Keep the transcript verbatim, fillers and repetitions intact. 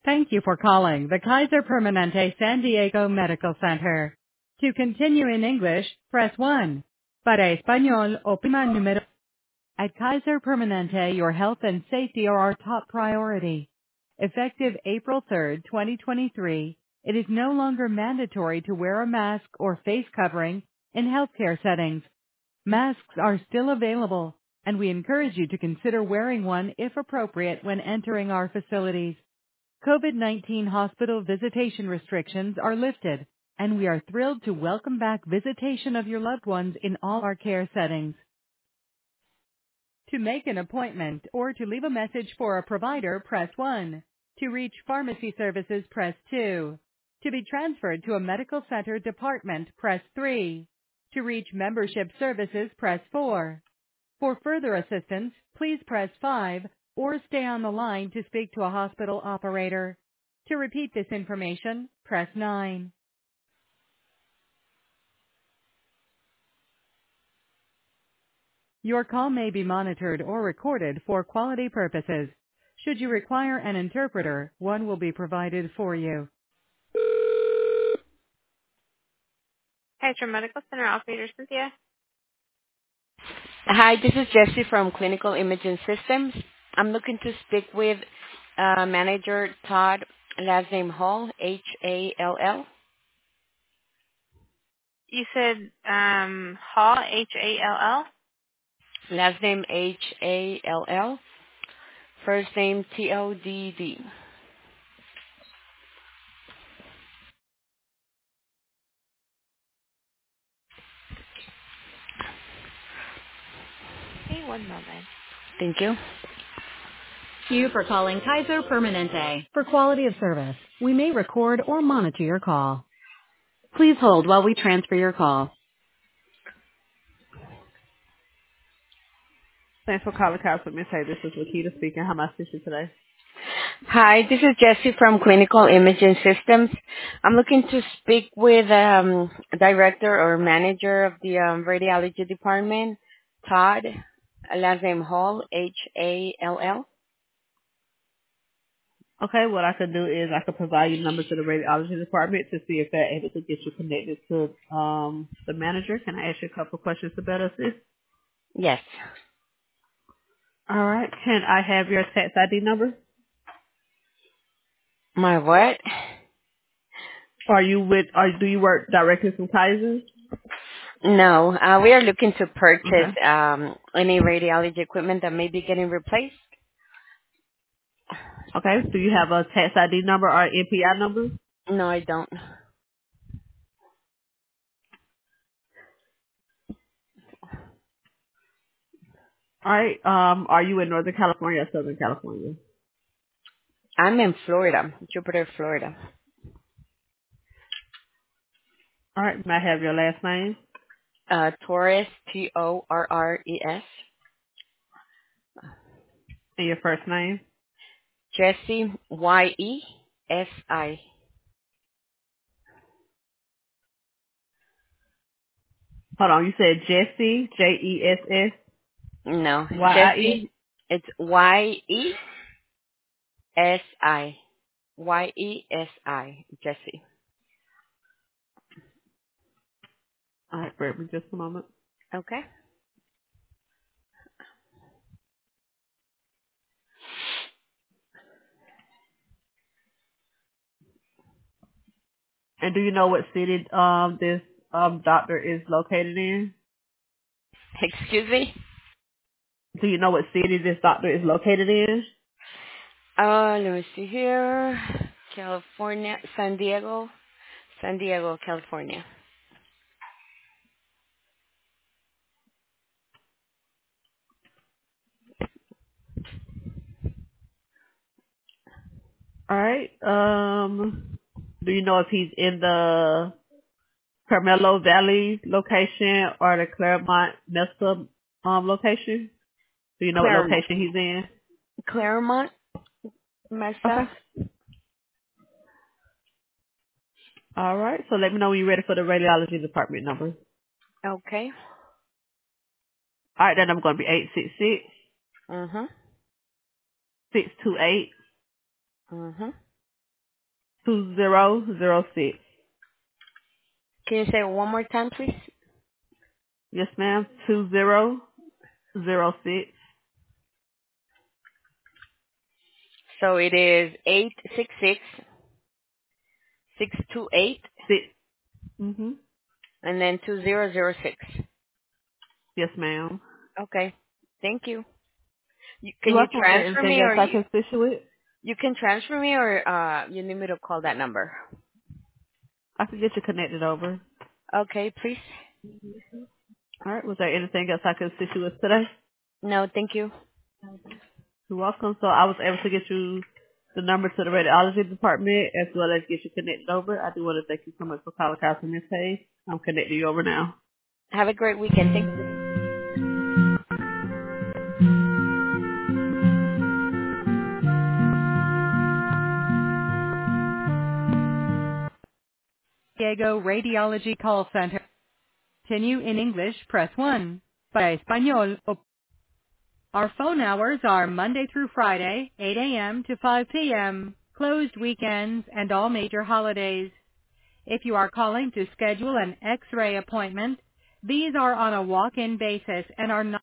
Thank you for calling the Kaiser Permanente San Diego Medical Center. To continue in English, press one. Para español, oprima número. At Kaiser Permanente, your health and safety are our top priority. Effective April third, twenty twenty-three, it is no longer mandatory to wear a mask or face covering in healthcare settings. Masks are still available, and we encourage you to consider wearing one if appropriate when entering our facilities. COVID nineteen hospital visitation restrictions are lifted, and we are thrilled to welcome back visitation of your loved ones in all our care settings. To make an appointment or to leave a message for a provider, press one. To reach pharmacy services, press two. To be transferred to a medical center department, press three. To reach membership services, press four. For further assistance, please press five or stay on the line to speak to a hospital operator. To repeat this information, press nine. Your call may be monitored or recorded for quality purposes. Should you require an interpreter, one will be provided for you. Kaiser Medical Center operator Cynthia. Hi, this is Jessie from Clinical Imaging Systems. I'm looking to speak with uh, Manager Todd, last name Hall, H A L L. You said um, Hall, H A L L? Last name H A L L. First name T O D D. Okay, one moment. Thank you. Thank you for calling Kaiser Permanente. For quality of service, we may record or monitor your call. Please hold while we transfer your call. Thanks for calling Kaiser Permanente. This is Lakita speaking. How may I assist you today? Hi, this is Jessie from Clinical Imaging Systems. I'm looking to speak with um, Director or Manager of the um, Radiology Department, Todd, last name Hall, H A L L. Okay, what I could do is I could provide you numbers to the radiology department to see if they're able to get you connected to um, the manager. Can I ask you a couple of questions to better assist? Yes. All right. Can I have your tax I D number? My what? Are you with? Or do you work directly from Kaiser? No, uh, we are looking to purchase Okay. um, any radiology equipment that may be getting replaced. Okay. Do you have a tax I D number or N P I number? No, I don't. All right. Um, are you in Northern California or Southern California? I'm in Florida, Jupiter, Florida. All right. May I have your last name Uh, Torres, T O R R E S. and your first name? Jesse, Y E S I. Hold on. You said Jesse, J E S S No, Y I Jesse, E. it's Y E S I. Y E S I, Jesse. All right. Bear with me just a moment. Okay. And do you know what city um this um doctor is located in? Excuse me? Do you know what city this doctor is located in? Uh, let me see here. California, San Diego, San Diego, California. All right. Um, do you know if he's in the Carmelo Valley location or the Claremont Mesa um location? Do you know what Claremont. location he's in? Claremont, Mesa. Okay. All right. So let me know when you're ready for the radiology department number. Okay. All right. That number going to be eight six six Mhm. six two eight Mhm. two zero zero six. Can you say it one more time, please? Yes, ma'am. Two zero zero six. So it is eight six six six two eight Six. Mhm. and then two zero zero six. Yes, ma'am. Okay. Thank you. you. You're Can you welcome. Was there transfer anything me else or I you, can assist you with? you can transfer me or uh, you need me to call that number? I can get you connected over. Okay, please. All right. Was there anything else I can assist you with today? No, thank you. You're welcome. So I was able to get you the number to the radiology department as well as get you connected over. I do want to thank you so much for calling Casa Miss Hayes. I'm connecting you over now. Have a great weekend. Thank you. Diego Radiology Call Center. Continue in English, press one. Para español, op- our phone hours are Monday through Friday, eight a.m. to five p.m., closed weekends and all major holidays. If you are calling to schedule an X-ray appointment, these are on a walk-in basis and are not